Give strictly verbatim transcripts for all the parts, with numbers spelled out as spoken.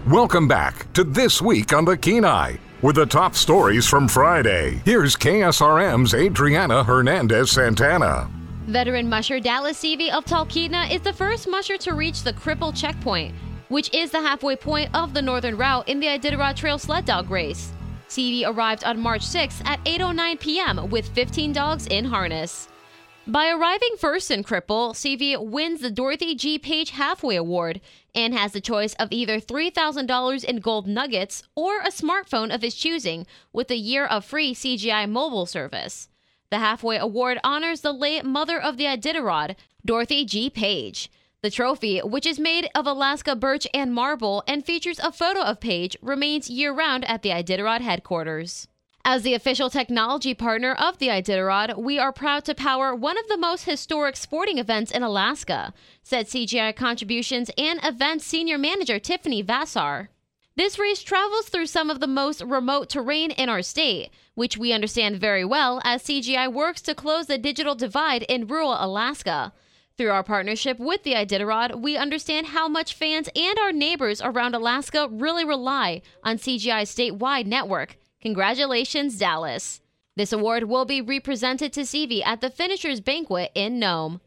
Welcome back to This Week on the Kenai with the top stories from Friday. Here's K S R M's Adriana Hernandez Santana. Veteran musher Dallas Seavey of Talkeetna is the first musher to reach the Cripple checkpoint, which is the halfway point of the northern route in the Iditarod Trail sled dog race. Seavey arrived on March sixth at eight oh nine p.m. with fifteen dogs in harness. By arriving first in Cripple, Seavey wins the Dorothy G. Page Halfway Award and has the choice of either three thousand dollars in gold nuggets or a smartphone of his choosing with a year of free C G I mobile service. The Halfway Award honors the late mother of the Iditarod, Dorothy G. Page. The trophy, which is made of Alaska birch and marble and features a photo of Page, remains year-round at the Iditarod headquarters. As the official technology partner of the Iditarod, we are proud to power one of the most historic sporting events in Alaska, said C G I Contributions and Events Senior Manager Tiffany Vassar. This race travels through some of the most remote terrain in our state, which we understand very well as C G I works to close the digital divide in rural Alaska. Through our partnership with the Iditarod, we understand how much fans and our neighbors around Alaska really rely on C G I's statewide network. Congratulations, Dallas. This award will be represented to Seavey at the Finishers Banquet in Nome.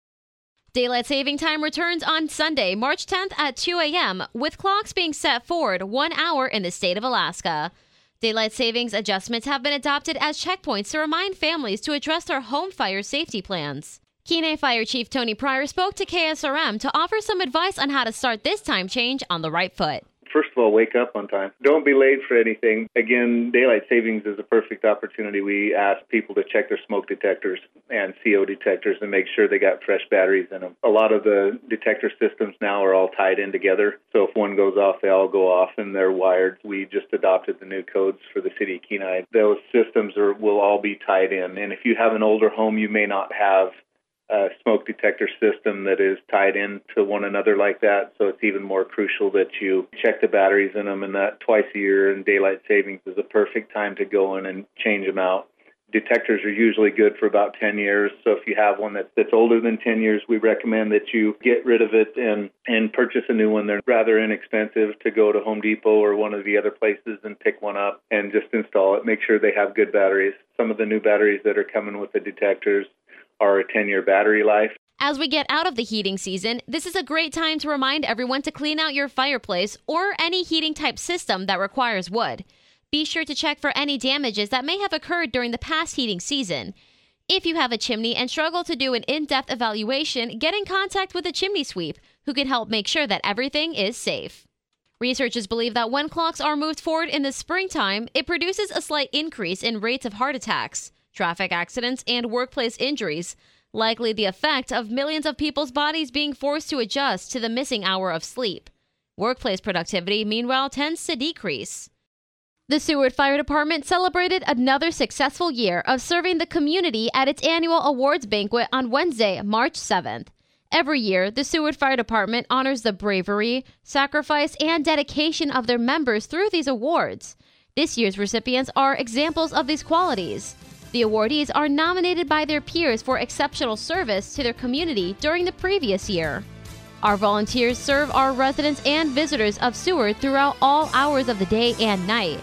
Daylight saving time returns on Sunday, March tenth at two a.m., with clocks being set forward one hour in the state of Alaska. Daylight savings adjustments have been adopted as checkpoints to remind families to address their home fire safety plans. Kenai Fire Chief Tony Pryor spoke to K S R M to offer some advice on how to start this time change on the right foot. First of all, wake up on time. Don't be late for anything. Again, daylight savings is a perfect opportunity. We ask people to check their smoke detectors and C O detectors and make sure they got fresh batteries in them. A lot of the detector systems now are all tied in together. So if one goes off, they all go off and they're wired. We just adopted the new codes for the city of Kenai. Those systems are, will all be tied in. And if you have an older home, you may not have a smoke detector system that is tied into one another like that, so it's even more crucial that you check the batteries in them, and that twice a year in daylight savings is a perfect time to go in and change them out. Detectors are usually good for about ten years, so if you have one that's, that's older than ten years, we recommend that you get rid of it and, and purchase a new one. They're rather inexpensive to go to Home Depot or one of the other places and pick one up and just install it. Make sure they have good batteries. Some of the new batteries that are coming with the detectors are a ten-year battery life. As we get out of the heating season, this is a great time to remind everyone to clean out your fireplace or any heating type system that requires wood. Be sure to check for any damages that may have occurred during the past heating season. If you have a chimney and struggle to do an in-depth evaluation, get in contact with a chimney sweep who can help make sure that everything is safe. Researchers believe that when clocks are moved forward in the springtime, it produces a slight increase in rates of heart attacks, traffic accidents, and workplace injuries, likely the effect of millions of people's bodies being forced to adjust to the missing hour of sleep. Workplace productivity, meanwhile, tends to decrease. The Seward Fire Department celebrated another successful year of serving the community at its annual awards banquet on Wednesday, March seventh. Every year, the Seward Fire Department honors the bravery, sacrifice, and dedication of their members through these awards. This year's recipients are examples of these qualities. The awardees are nominated by their peers for exceptional service to their community during the previous year. Our volunteers serve our residents and visitors of Seward throughout all hours of the day and night.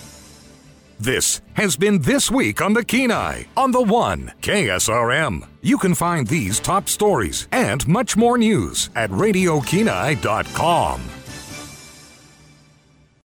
This has been This Week on the Kenai on the One K S R M. You can find these top stories and much more news at radio kenai dot com.